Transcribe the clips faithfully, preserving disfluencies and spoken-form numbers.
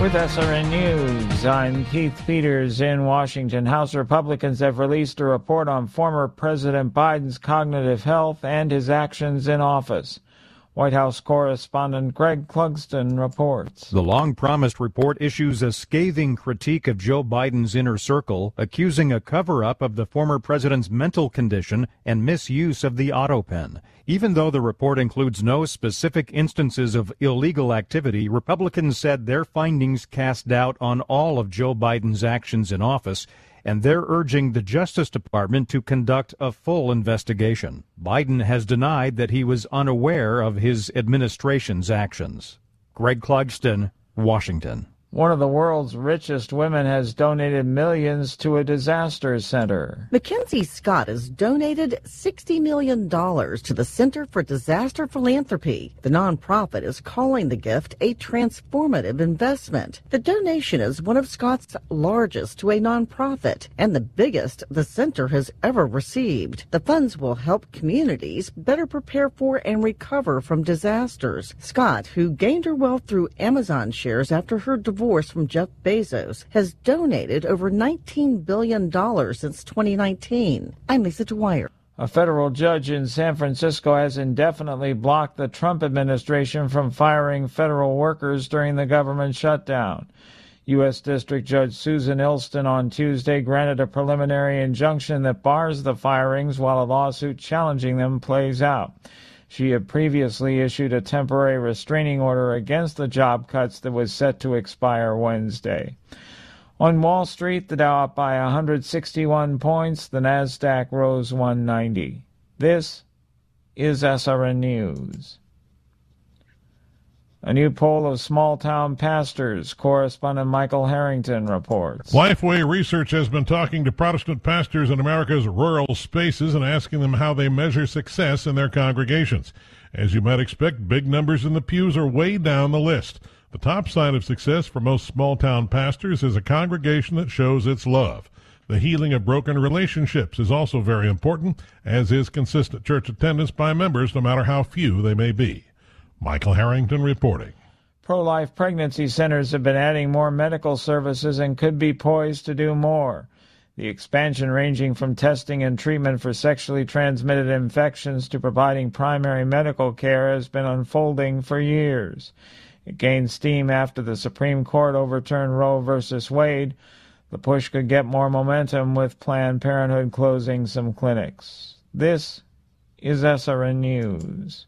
With S R N News, I'm Keith Peters in Washington. House Republicans have released a report on former President Biden's cognitive health and his actions in office. White House correspondent Greg Clugston reports. The long-promised report issues a scathing critique of Joe Biden's inner circle, accusing a cover-up of the former president's mental condition and misuse of the auto pen. Even though the report includes no specific instances of illegal activity, Republicans said their findings cast doubt on all of Joe Biden's actions in office, and they're urging the Justice Department to conduct a full investigation. Biden has denied that he was unaware of his administration's actions. Greg Clugston, Washington. One of the world's richest women has donated millions to a disaster center. Mackenzie Scott has donated sixty million dollars to the Center for Disaster Philanthropy. The nonprofit is calling the gift a transformative investment. The donation is one of Scott's largest to a nonprofit and the biggest the center has ever received. The funds will help communities better prepare for and recover from disasters. Scott, who gained her wealth through Amazon shares after her divorce from Jeff Bezos, has donated over nineteen billion dollars since twenty nineteen. I'm Lisa Dwyer. A federal judge in San Francisco has indefinitely blocked the Trump administration from firing federal workers during the government shutdown. U S. District Judge Susan Ilston on Tuesday granted a preliminary injunction that bars the firings while a lawsuit challenging them plays out. She had previously issued a temporary restraining order against the job cuts that was set to expire Wednesday. On Wall Street, the Dow up by one hundred sixty-one points, the Nasdaq rose one ninety. This is S R N News. A new poll of small-town pastors, correspondent Michael Harrington reports. Lifeway Research has been talking to Protestant pastors in America's rural spaces and asking them how they measure success in their congregations. As you might expect, big numbers in the pews are way down the list. The top sign of success for most small-town pastors is a congregation that shows its love. The healing of broken relationships is also very important, as is consistent church attendance by members, no matter how few they may be. Michael Harrington reporting. Pro-life pregnancy centers have been adding more medical services and could be poised to do more. The expansion ranging from testing and treatment for sexually transmitted infections to providing primary medical care has been unfolding for years. It gained steam after the Supreme Court overturned Roe versus Wade. The push could get more momentum with Planned Parenthood closing some clinics. This is S R N News.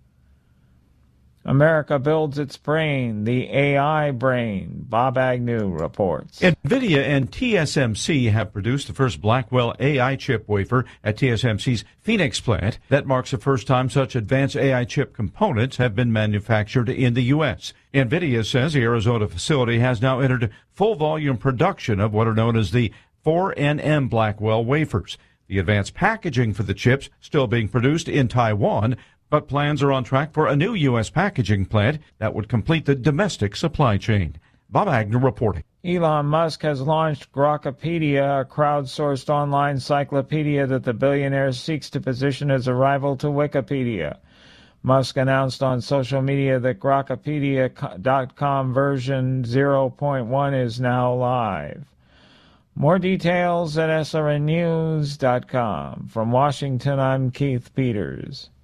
America builds its brain, the A I brain. Bob Agnew reports. NVIDIA and T S M C have produced the first Blackwell A I chip wafer at T S M C's Phoenix plant. That marks the first time such advanced A I chip components have been manufactured in the U S. NVIDIA says the Arizona facility has now entered full volume production of what are known as the four N M Blackwell wafers. The advanced packaging for the chips still being produced in Taiwan, but plans are on track for a new U S packaging plant that would complete the domestic supply chain. Bob Agnew reporting. Elon Musk has launched Grokpedia, a crowdsourced online encyclopedia that the billionaire seeks to position as a rival to Wikipedia. Musk announced on social media that Grokpedia dot com version zero point one is now live. More details at S R N news dot com. From Washington, I'm Keith Peters.